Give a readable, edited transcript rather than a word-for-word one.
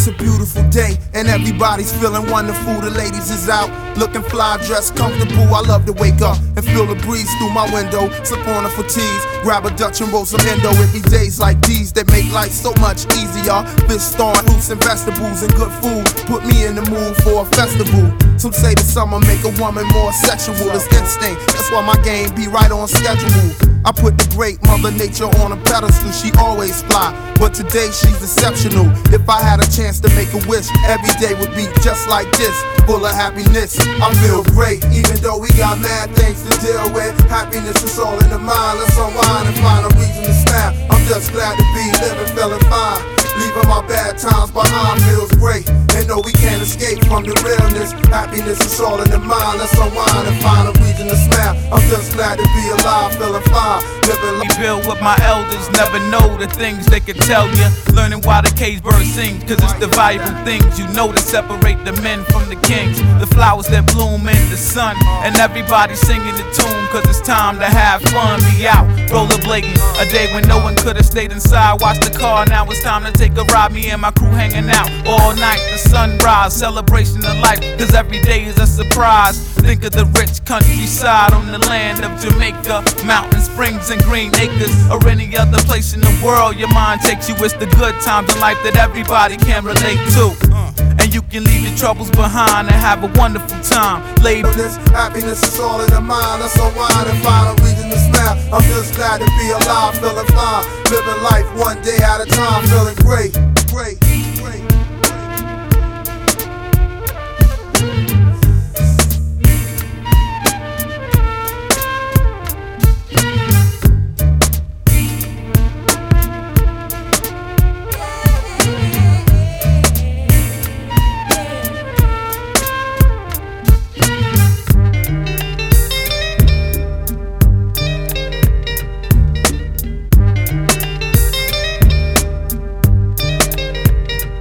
It's a beautiful day and everybody's feeling wonderful. The ladies is out, looking fly, dressed comfortable. I love to wake up and feel the breeze through my window. Slip on the fatigues, grab a Dutch and roll some endo. It be days like these that make life so much easier. Fish, star, fruits and vegetables and good food put me in the mood for a festival. Some say the summer make a woman more sexual. It's instinct, that's why my game be right on schedule. I put the great Mother Nature on a pedestal. She always fly, but today she's exceptional. If I had a chance to make a wish, every day would be just like this, full of happiness. I feel great, even though we got mad things to deal with. Happiness is all in the mind. Let's unwind and find a reason to smile. I'm just glad to be living, feeling fine. Leaving my bad times behind feels great. And no, we can't escape from the realness. Happiness is all in the mind. Let's unwind and find a reason to smile. I'm just glad to be alive, feeling fine. Living We build with my elders, never know the things they could tell you. Learning why the cage bird sings, cause it's the valuable things you know to separate the men from the kings. The flowers that bloom in the sun, and everybody singing the tune, cause it's time to have fun. Be out, rollerblading, a day when no one could've stayed inside. Watch the car, now it's time to take a ride. Me and my crew hanging out all night, the sunrise, celebration of life, cause every day is a surprise. Think of the rich countryside on the land of Jamaica, mountains, springs and green acres, or any other place in the world your mind takes you. It's the good times in life that everybody can relate to, and you can leave your troubles behind and have a wonderful time. this happiness is all in the mind. Let's unwind and find a reason to smile. I'm just glad to be alive, feeling fine. Living life one day at a time, feeling great, great, great.